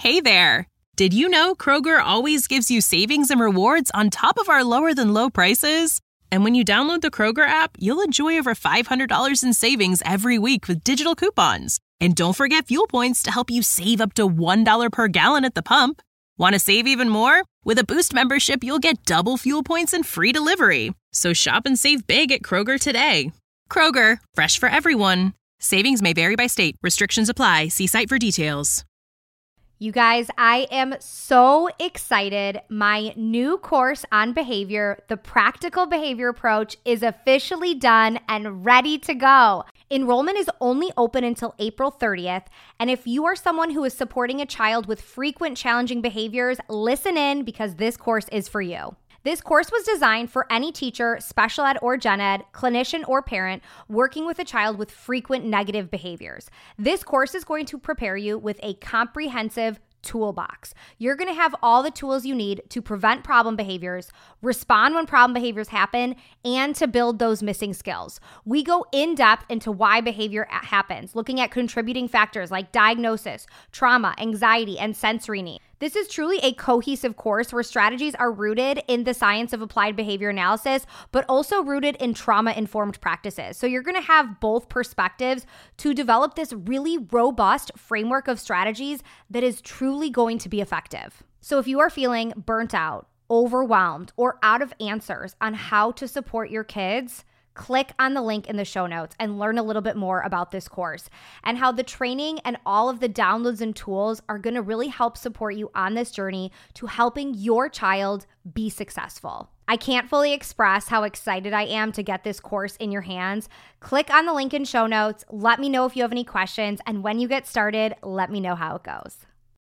Hey there! Did you know Kroger always gives you savings and rewards on top of our lower-than-low prices? And when you download the Kroger app, you'll enjoy over $500 in savings every week with digital coupons. And don't forget fuel points to help you save up to $1 per gallon at the pump. Want to save even more? With a Boost membership, you'll get double fuel points and free delivery. So shop and save big at Kroger today. Kroger, fresh for everyone. Savings may vary by state. Restrictions apply. See site for details. You guys, I am so excited. My new course on behavior, the Practical Behavior Approach, is officially done and ready to go. Enrollment is only open until April 30th. And if you are someone who is supporting a child with frequent challenging behaviors, listen in because this course is for you. This course was designed for any teacher, special ed or gen ed, clinician or parent working with a child with frequent negative behaviors. This course is going to prepare you with a comprehensive toolbox. You're going to have all the tools you need to prevent problem behaviors, respond when problem behaviors happen, and to build those missing skills. We go in depth into why behavior happens, looking at contributing factors like diagnosis, trauma, anxiety, and sensory need. This is truly a cohesive course where strategies are rooted in the science of applied behavior analysis, but also rooted in trauma-informed practices. So you're going to have both perspectives to develop this really robust framework of strategies that is truly going to be effective. So if you are feeling burnt out, overwhelmed, or out of answers on how to support your kids, click on the link in the show notes and learn a little bit more about this course and how the training and all of the downloads and tools are going to really help support you on this journey to helping your child be successful. I can't fully express how excited I am to get this course in your hands. Click on the link in show notes. Let me know if you have any questions. And when you get started, let me know how it goes.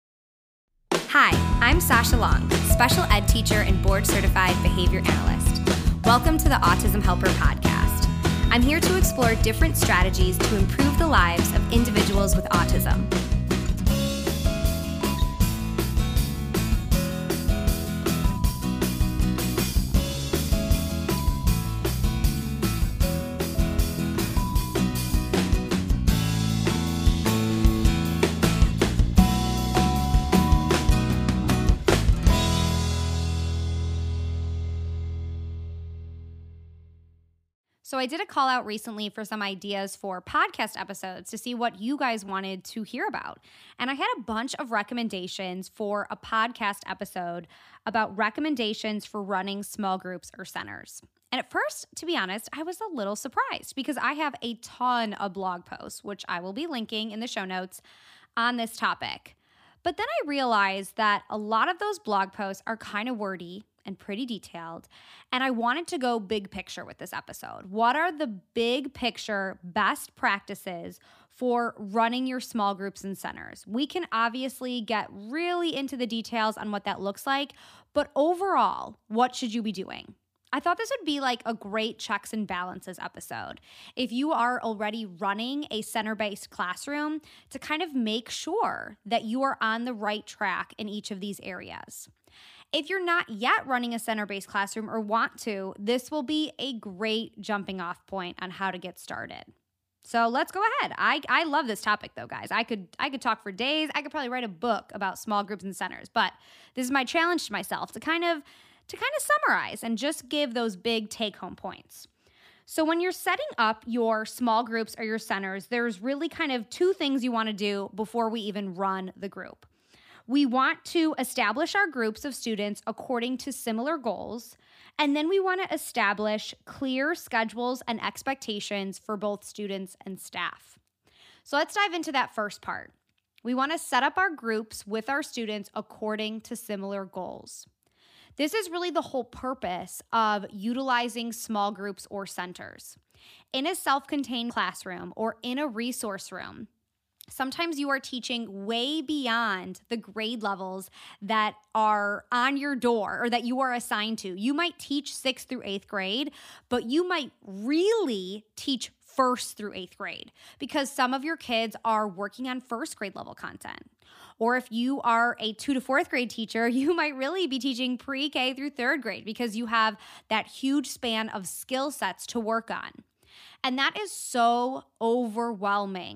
Hi, I'm Sasha Long, special ed teacher and board-certified behavior analyst. Welcome to the Autism Helper podcast. I'm here to explore different strategies to improve the lives of individuals with autism. So I did a call out recently for some ideas for podcast episodes to see what you guys wanted to hear about. And I had a bunch of recommendations for a podcast episode about recommendations for running small groups or centers. And at first, to be honest, I was a little surprised because I have a ton of blog posts, which I will be linking in the show notes on this topic. But then I realized that a lot of those blog posts are kind of wordy and pretty detailed, and I wanted to go big picture with this episode. What are the big picture best practices for running your small groups and centers? We can obviously get really into the details on what that looks like, but overall, what should you be doing? I thought this would be like a great checks and balances episode. If you are already running a center-based classroom, to kind of make sure that you are on the right track in each of these areas. If you're not yet running a center-based classroom or want to, this will be a great jumping off point on how to get started. So let's go ahead. I love this topic though, guys. I could talk for days. I could probably write a book about small groups and centers, but this is my challenge to myself to kind of summarize and just give those big take-home points. So when you're setting up your small groups or your centers, there's really kind of two things you want to do before we even run the group. We want to establish our groups of students according to similar goals, and then we want to establish clear schedules and expectations for both students and staff. So let's dive into that first part. We want to set up our groups with our students according to similar goals. This is really the whole purpose of utilizing small groups or centers. In a self-contained classroom or in a resource room, sometimes you are teaching way beyond the grade levels that are on your door or that you are assigned to. You might teach 6th through 8th grade, but you might really teach 1st through 8th grade because some of your kids are working on 1st grade level content. Or if you are a 2 to 4th grade teacher, you might really be teaching pre-K through 3rd grade because you have that huge span of skill sets to work on. And that is so overwhelming.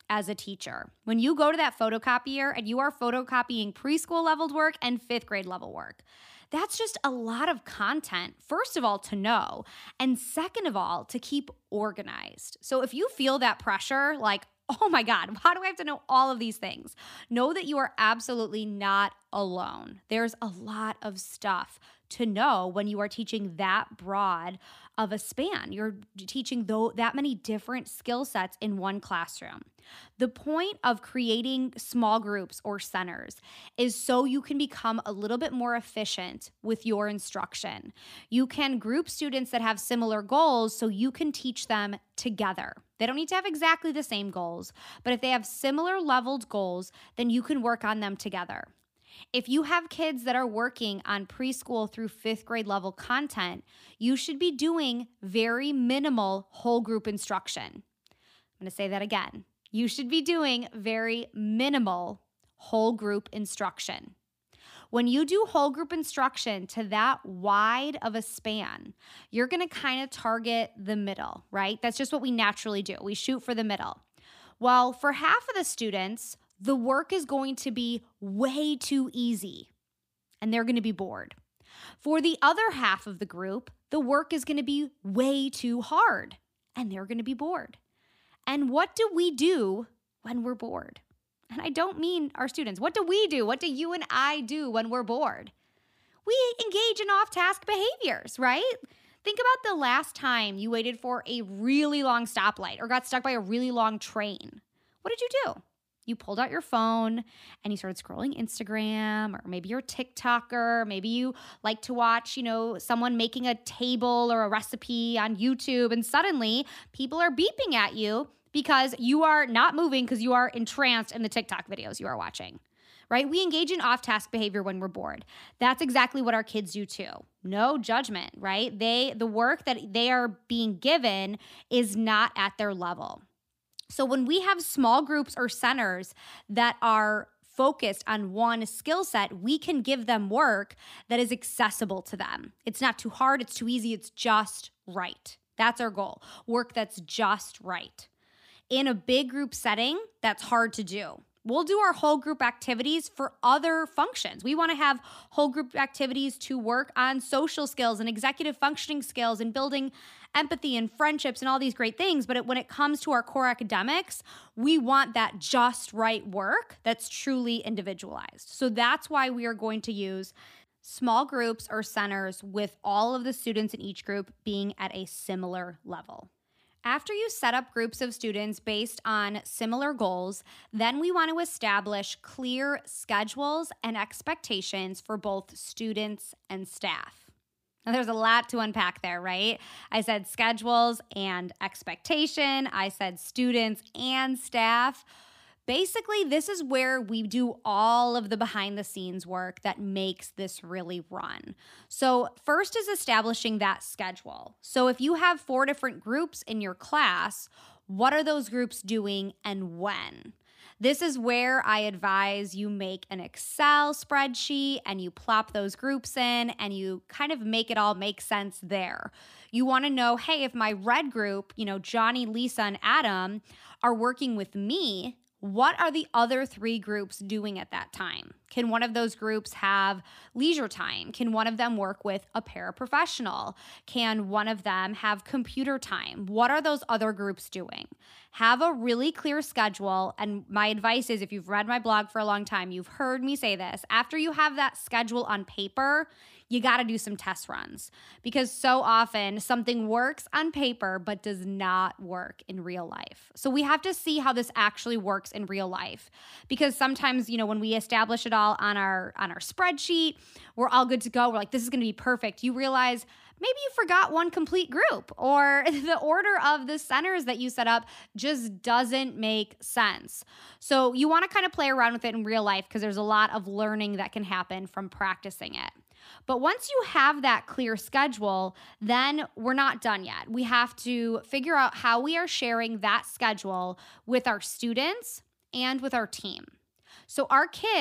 as a teacher. When you go to that photocopier and you are photocopying preschool leveled work and 5th grade level work, that's just a lot of content, first of all, to know, and second of all, to keep organized. So if you feel that pressure, like, oh my God, why do I have to know all of these things? Know that you are absolutely not alone. There's a lot of stuff to know when you are teaching that broad of a span. You're teaching that many different skill sets in one classroom. The point of creating small groups or centers is so you can become a little bit more efficient with your instruction. You can group students that have similar goals so you can teach them together. They don't need to have exactly the same goals, but if they have similar leveled goals, then you can work on them together. If you have kids that are working on preschool through 5th grade level content, you should be doing very minimal whole group instruction. I'm going to say that again. You should be doing very minimal whole group instruction. When you do whole group instruction to that wide of a span, you're going to kind of target the middle, right? That's just what we naturally do. We shoot for the middle. Well, for half of the students, the work is going to be way too easy, and they're going to be bored. For the other half of the group, the work is going to be way too hard, and they're going to be bored. And what do we do when we're bored? And I don't mean our students. What do we do? What do you and I do when we're bored? We engage in off-task behaviors, right? Think about the last time you waited for a really long stoplight or got stuck by a really long train. What did you do? You pulled out your phone and you started scrolling Instagram, or maybe you're a TikToker. Maybe you like to watch, someone making a table or a recipe on YouTube, and suddenly people are beeping at you because you are not moving because you are entranced in the TikTok videos you are watching, right? We engage in off-task behavior when we're bored. That's exactly what our kids do too. No judgment, right? The work that they are being given is not at their level. So when we have small groups or centers that are focused on one skill set, we can give them work that is accessible to them. It's not too hard, it's too easy, it's just right. That's our goal. Work that's just right. In a big group setting, that's hard to do. We'll do our whole group activities for other functions. We want to have whole group activities to work on social skills and executive functioning skills and building empathy and friendships and all these great things. But when it comes to our core academics, we want that just right work that's truly individualized. So that's why we are going to use small groups or centers with all of the students in each group being at a similar level. After you set up groups of students based on similar goals, then we want to establish clear schedules and expectations for both students and staff. Now, there's a lot to unpack there, right? I said schedules and expectation. I said students and staff. Basically, this is where we do all of the behind-the-scenes work that makes this really run. So first is establishing that schedule. So if you have 4 different groups in your class, what are those groups doing and when? This is where I advise you make an Excel spreadsheet and you plop those groups in and you kind of make it all make sense there. You want to know, hey, if my red group, Johnny, Lisa, and Adam are working with me, what are the other 3 groups doing at that time? Can one of those groups have leisure time? Can one of them work with a paraprofessional? Can one of them have computer time? What are those other groups doing? Have a really clear schedule. And my advice is, if you've read my blog for a long time, you've heard me say this. After you have that schedule on paper, you got to do some test runs, because so often something works on paper but does not work in real life. So we have to see how this actually works in real life, because sometimes, when we establish it all on our spreadsheet, we're all good to go. We're like, this is going to be perfect. You realize maybe you forgot one complete group, or the order of the centers that you set up just doesn't make sense. So you want to kind of play around with it in real life, because there's a lot of learning that can happen from practicing it. But once you have that clear schedule, then we're not done yet. We have to figure out how we are sharing that schedule with our students and with our team. So our kids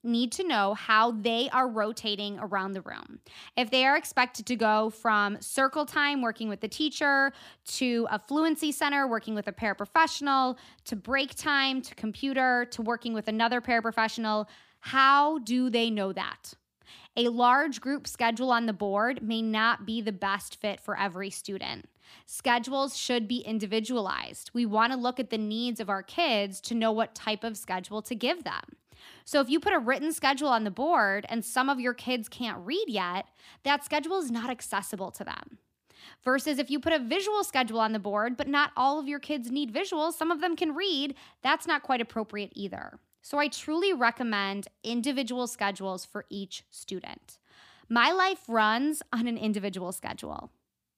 need to know how they are rotating around the room. If they are expected to go from circle time working with the teacher to a fluency center working with a paraprofessional to break time to computer to working with another paraprofessional, how do they know that? A large group schedule on the board may not be the best fit for every student. Schedules should be individualized. We want to look at the needs of our kids to know what type of schedule to give them. So if you put a written schedule on the board and some of your kids can't read yet, that schedule is not accessible to them. Versus if you put a visual schedule on the board, but not all of your kids need visuals, some of them can read, that's not quite appropriate either. So I truly recommend individual schedules for each student. My life runs on an individual schedule.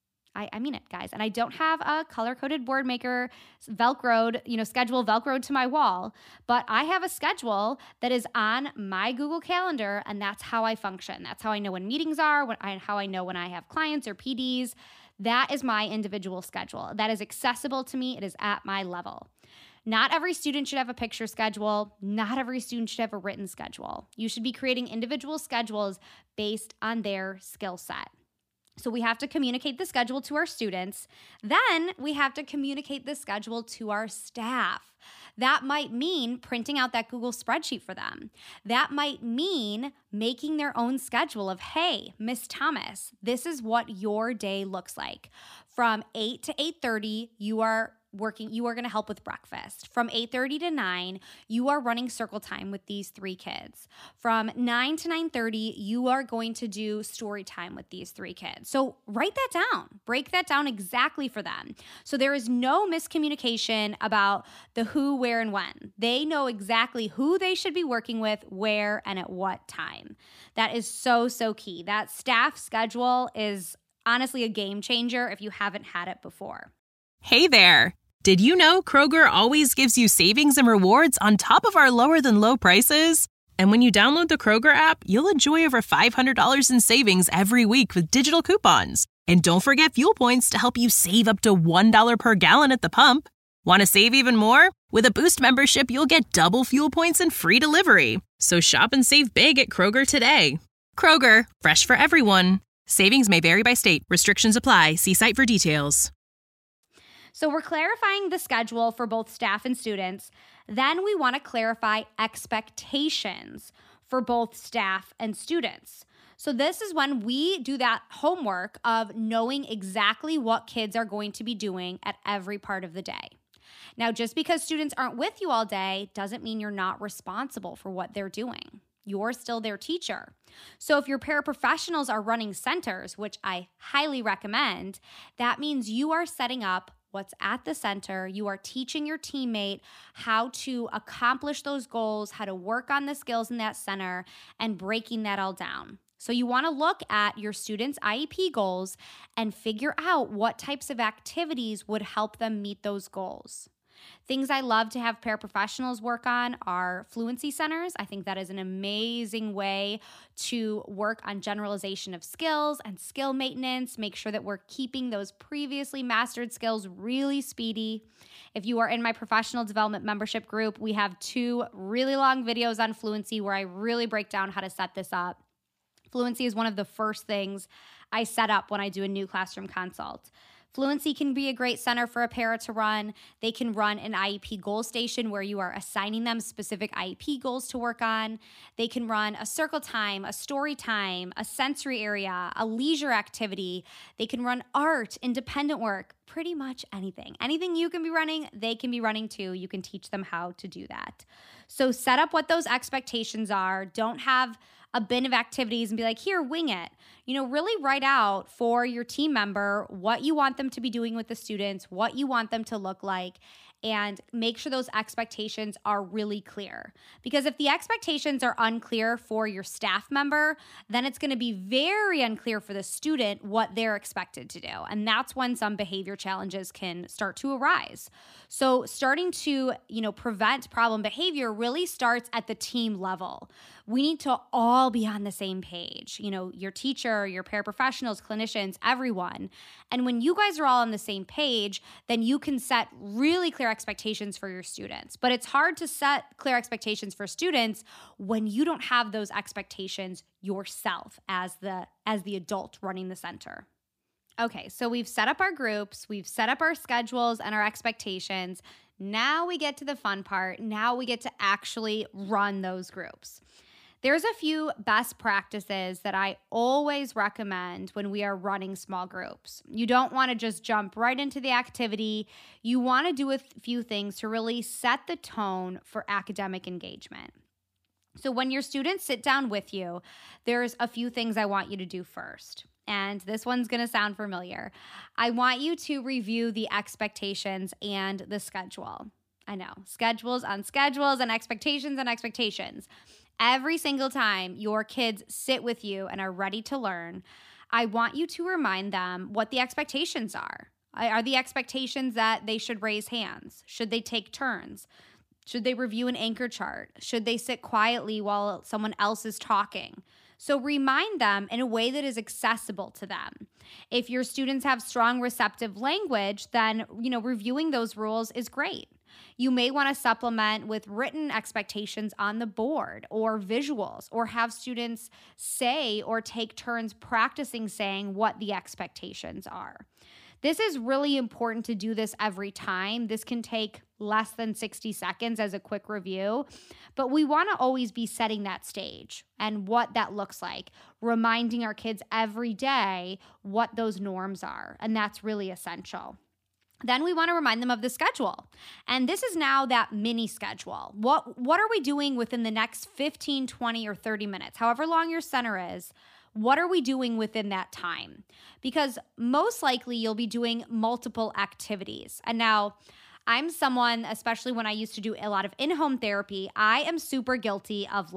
I mean it, guys. And I don't have a color-coded board maker Velcroed, schedule Velcroed to my wall, but I have a schedule that is on my Google Calendar, and that's how I function. That's how I know when meetings are, how I know when I have clients or PDs. That is my individual schedule. That is accessible to me. It is at my level. Not every student should have a picture schedule. Not every student should have a written schedule. You should be creating individual schedules based on their skill set. So we have to communicate the schedule to our students. Then we have to communicate the schedule to our staff. That might mean printing out that Google spreadsheet for them. That might mean making their own schedule of, hey, Miss Thomas, this is what your day looks like. From 8 to 8:30, you are going to help with breakfast. From 8:30 to 9, you are running circle time with these 3 kids. From 9 to 9:30, you are going to do story time with these 3 kids. So write that down. Break that down exactly for them. So there is no miscommunication about the who, where, and when. They know exactly who they should be working with, where, and at what time. That is so, so key. That staff schedule is honestly a game changer if you haven't had it before. Hey there! Did you know Kroger always gives you savings and rewards on top of our lower than low prices? And when you download the Kroger app, you'll enjoy over $500 in savings every week with digital coupons. And don't forget fuel points to help you save up to $1 per gallon at the pump. Want to save even more? With a Boost membership, you'll get double fuel points and free delivery. So shop and save big at Kroger today. Kroger, fresh for everyone. Savings may vary by state. Restrictions apply. See site for details. So we're clarifying the schedule for both staff and students. Then we want to clarify expectations for both staff and students. So this is when we do that homework of knowing exactly what kids are going to be doing at every part of the day. Now, just because students aren't with you all day doesn't mean you're not responsible for what they're doing. You're still their teacher. So if your paraprofessionals are running centers, which I highly recommend, that means you are setting up what's at the center. You are teaching your teammate how to accomplish those goals, how to work on the skills in that center, and breaking that all down. So you want to look at your students' IEP goals and figure out what types of activities would help them meet those goals. Things I love to have paraprofessionals work on are fluency centers. I think that is an amazing way to work on generalization of skills and skill maintenance, make sure that we're keeping those previously mastered skills really speedy. If you are in my professional development membership group, we have 2 really long videos on fluency where I really break down how to set this up. Fluency is one of the first things I set up when I do a new classroom consult. Fluency can be a great center for a para to run. They can run an IEP goal station where you are assigning them specific IEP goals to work on. They can run a circle time, a story time, a sensory area, a leisure activity. They can run art, independent work, pretty much anything. Anything you can be running, they can be running too. You can teach them how to do that. So set up what those expectations are. Don't have a bin of activities and be like, here, wing it. Really write out for your team member what you want them to be doing with the students, what you want them to look like, and make sure those expectations are really clear. Because if the expectations are unclear for your staff member, then it's going to be very unclear for the student what they're expected to do. And that's when some behavior challenges can start to arise. So starting to, prevent problem behavior really starts at the team level. We need to all be on the same page, your teacher, your paraprofessionals, clinicians, everyone. And when you guys are all on the same page, then you can set really clear clear expectations for your students. But it's hard to set clear expectations for students when you don't have those expectations yourself as the adult running the center. Okay, so we've set up our groups, we've set up our schedules and our expectations. Now we get to the fun part. Now we get to actually run those groups. There's a few best practices that I always recommend when we are running small groups. You don't want to just jump right into the activity. You want to do a few things to really set the tone for academic engagement. So when your students sit down with you, there's a few things I want you to do first. And this one's going to sound familiar. I want you to review the expectations and the schedule. I know, schedules on schedules and expectations on expectations. Every single time your kids sit with you and are ready to learn, I want you to remind them what the expectations are. Are the expectations that they should raise hands? Should they take turns? Should they review an anchor chart? Should they sit quietly while someone else is talking? So remind them in a way that is accessible to them. If your students have strong receptive language, then, reviewing those rules is great. You may want to supplement with written expectations on the board or visuals, or have students say or take turns practicing saying what the expectations are. This is really important to do this every time. This can take less than 60 seconds as a quick review, but we want to always be setting that stage and what that looks like, reminding our kids every day what those norms are, and that's really essential. Then we want to remind them of the schedule. And this is now that mini schedule. What are we doing within the next 15, 20, or 30 minutes, however long your center is? What are we doing within that time? Because most likely you'll be doing multiple activities. And now I'm someone, especially when I used to do a lot of in-home therapy, I am super guilty of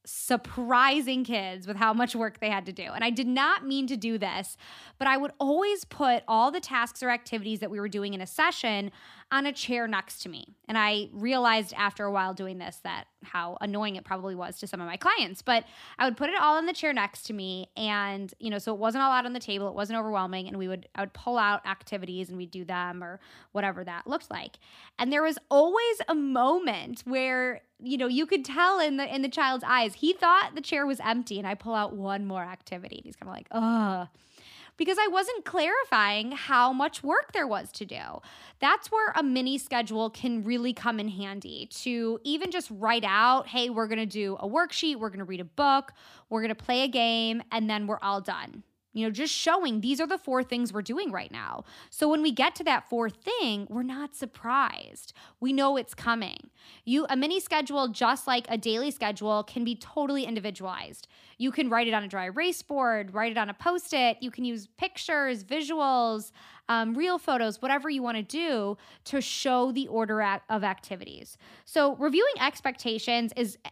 surprising kids with how much work they had to do. And I did not mean to do this, but I would always put all the tasks or activities that we were doing in a session on a chair next to me. And I realized after a while doing this that how annoying it probably was to some of my clients. But I would put it all in the chair next to me, and so it wasn't all out on the table, it wasn't overwhelming, and I would pull out activities and we'd do them or whatever that looked like. And there was always a moment where you could tell in the child's eyes, he thought the chair was empty, and I pull out one more activity, and he's kind of like, ugh. Because I wasn't clarifying how much work there was to do. That's where a mini schedule can really come in handy, to even just write out, hey, we're going to do a worksheet, we're going to read a book, we're going to play a game, and then we're all done. Just showing these are the 4 things we're doing right now. So when we get to that 4th thing, we're not surprised. We know it's coming. A mini schedule, just like a daily schedule, can be totally individualized. You can write it on a dry erase board, write it on a Post-it. You can use pictures, visuals, real photos, whatever you want to do to show the order of activities. So reviewing expectations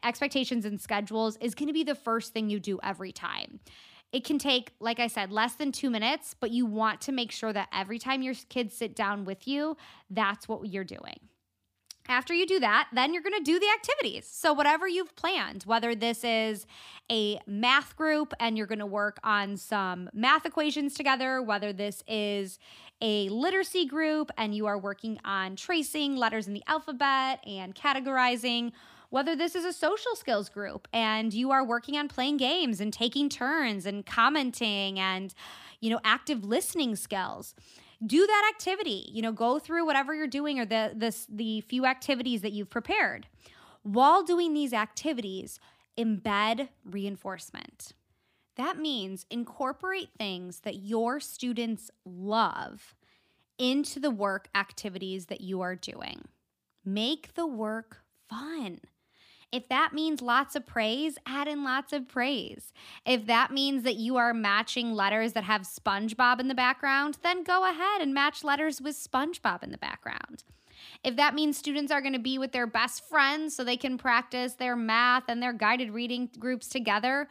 and schedules is going to be the first thing you do every time. It can take, like I said, less than 2 minutes, but you want to make sure that every time your kids sit down with you, that's what you're doing. After you do that, then you're going to do the activities. So whatever you've planned, whether this is a math group and you're going to work on some math equations together, whether this is a literacy group and you are working on tracing letters in the alphabet and categorizing, whether this is a social skills group and you are working on playing games and taking turns and commenting and, active listening skills. Do that activity, go through whatever you're doing or the few activities that you've prepared. While doing these activities, embed reinforcement. That means incorporate things that your students love into the work activities that you are doing. Make the work fun. If that means lots of praise, add in lots of praise. If that means that you are matching letters that have SpongeBob in the background, then go ahead and match letters with SpongeBob in the background. If that means students are going to be with their best friends so they can practice their math and their guided reading groups together,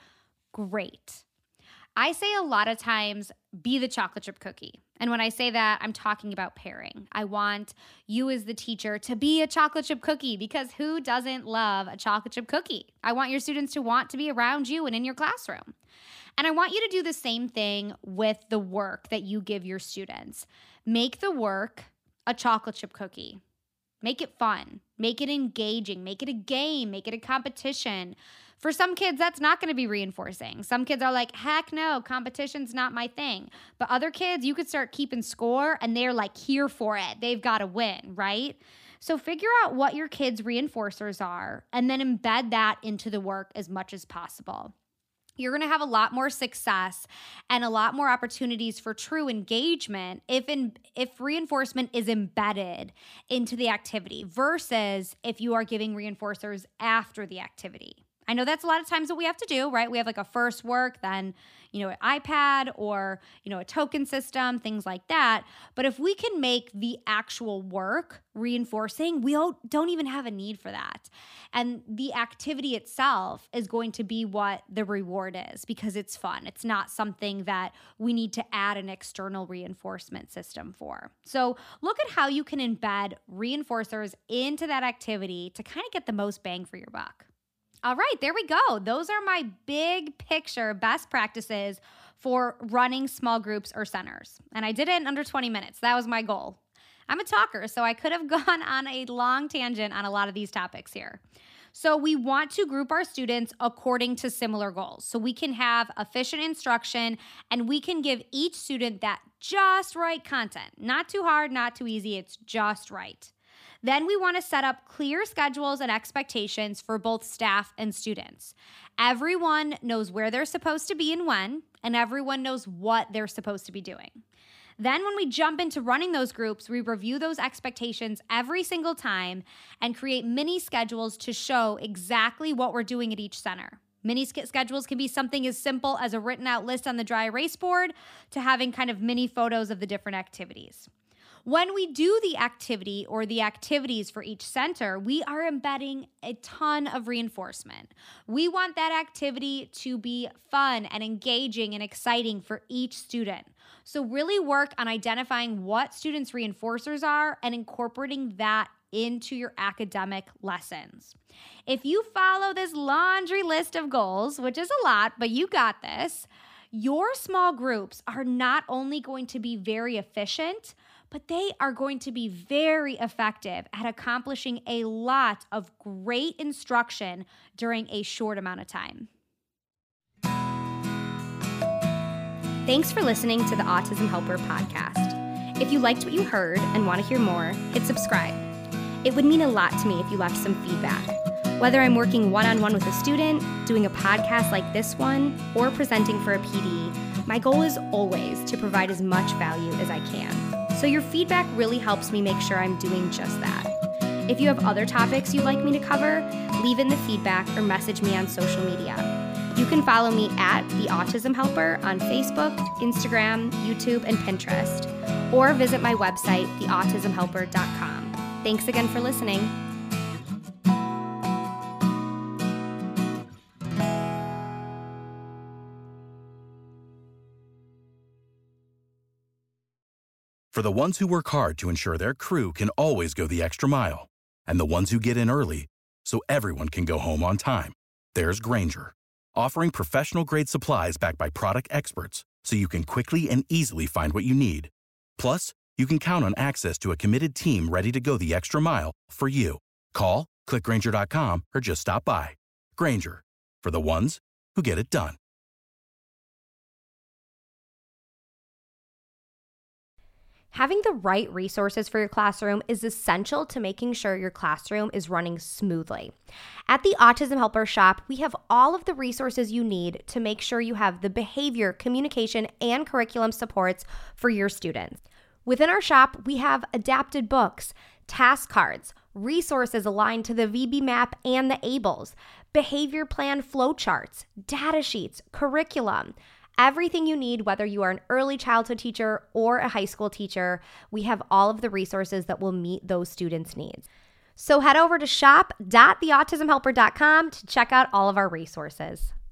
great. I say a lot of times, be the chocolate chip cookie. And when I say that, I'm talking about pairing. I want you as the teacher to be a chocolate chip cookie, because who doesn't love a chocolate chip cookie? I want your students to want to be around you and in your classroom. And I want you to do the same thing with the work that you give your students. Make the work a chocolate chip cookie. Make it fun. Make it engaging. Make it a game. Make it a competition. For some kids, that's not going to be reinforcing. Some kids are like, heck no, competition's not my thing. But other kids, you could start keeping score and they're like here for it. They've got to win, right? So figure out what your kids' reinforcers are and then embed that into the work as much as possible. You're going to have a lot more success and a lot more opportunities for true engagement if reinforcement is embedded into the activity versus if you are giving reinforcers after the activity. I know that's a lot of times what we have to do, right? We have like a first work, then, an iPad or, a token system, things like that. But if we can make the actual work reinforcing, we don't even have a need for that. And the activity itself is going to be what the reward is because it's fun. It's not something that we need to add an external reinforcement system for. So look at how you can embed reinforcers into that activity to kind of get the most bang for your buck. All right, there we go. Those are my big picture best practices for running small groups or centers. And I did it in under 20 minutes. That was my goal. I'm a talker, so I could have gone on a long tangent on a lot of these topics here. So we want to group our students according to similar goals. So we can have efficient instruction and we can give each student that just right content. Not too hard, not too easy. It's just right. Then we want to set up clear schedules and expectations for both staff and students. Everyone knows where they're supposed to be and when, and everyone knows what they're supposed to be doing. Then when we jump into running those groups, we review those expectations every single time and create mini schedules to show exactly what we're doing at each center. Mini schedules can be something as simple as a written out list on the dry erase board to having kind of mini photos of the different activities. When we do the activity or the activities for each center, we are embedding a ton of reinforcement. We want that activity to be fun and engaging and exciting for each student. So really work on identifying what students' reinforcers are and incorporating that into your academic lessons. If you follow this laundry list of goals, which is a lot, but you got this, your small groups are not only going to be very efficient, but they are going to be very effective at accomplishing a lot of great instruction during a short amount of time. Thanks for listening to the Autism Helper podcast. If you liked what you heard and want to hear more, hit subscribe. It would mean a lot to me if you left some feedback. Whether I'm working one-on-one with a student, doing a podcast like this one, or presenting for a PD, my goal is always to provide as much value as I can. So your feedback really helps me make sure I'm doing just that. If you have other topics you'd like me to cover, leave in the feedback or message me on social media. You can follow me at The Autism Helper on Facebook, Instagram, YouTube, and Pinterest, or visit my website, theautismhelper.com. Thanks again for listening. For the ones who work hard to ensure their crew can always go the extra mile, and the ones who get in early so everyone can go home on time, there's Grainger, offering professional-grade supplies backed by product experts so you can quickly and easily find what you need. Plus, you can count on access to a committed team ready to go the extra mile for you. Call, click Grainger.com, or just stop by. Grainger, for the ones who get it done. Having the right resources for your classroom is essential to making sure your classroom is running smoothly. At the Autism Helper Shop, we have all of the resources you need to make sure you have the behavior, communication, and curriculum supports for your students. Within our shop, we have adapted books, task cards, resources aligned to the VB-MAP and the ABLES, behavior plan flowcharts, data sheets, curriculum. Everything you need, whether you are an early childhood teacher or a high school teacher, we have all of the resources that will meet those students' needs. So head over to shop.theautismhelper.com to check out all of our resources.